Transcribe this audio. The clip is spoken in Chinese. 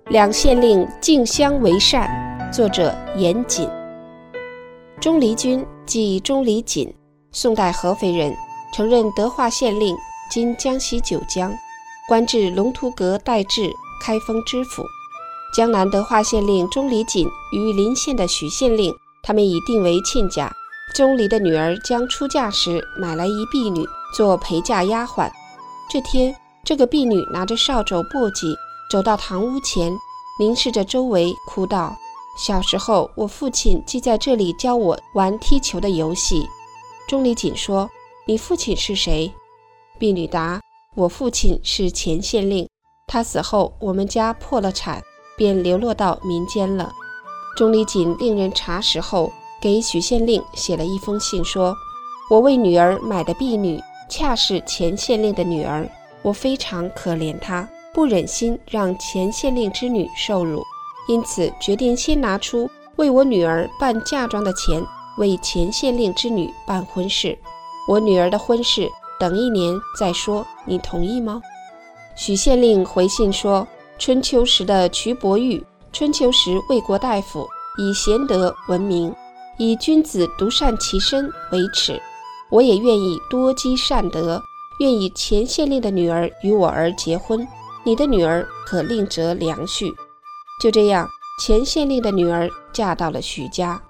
两县令竞相为善，作者严谨。钟离钧即钟离锦，宋代合肥人，曾任德化县令，今江西九江，官至龙图阁代治、开封知府。江南德化县令钟离锦与邻县的许县令，他们已定为亲家。钟离的女儿将出嫁时买来一婢女做陪嫁丫鬟。这天，这个婢女拿着扫帚簸箕走到堂屋前，凝视着周围，哭道：小时候我父亲既在这里教我玩踢球的游戏。钟离锦说：你父亲是谁？婢女答：我父亲是前县令，他死后我们家破了产，便流落到民间了。钟离锦令人查实后，给许县令写了一封信，说：我为女儿买的婢女恰是前县令的女儿，我非常可怜她，不忍心让前县令之女受辱，因此决定先拿出为我女儿办嫁妆的钱，为前县令之女办婚事。我女儿的婚事等1年再说，你同意吗？许县令回信说：春秋时的瞿伯玉，春秋时魏国大夫，以贤德闻名，以君子独善其身为耻。我也愿意多积善德，愿以前县令的女儿与我儿结婚，你的女儿可另择良婿。就这样，前县令的女儿嫁到了许家。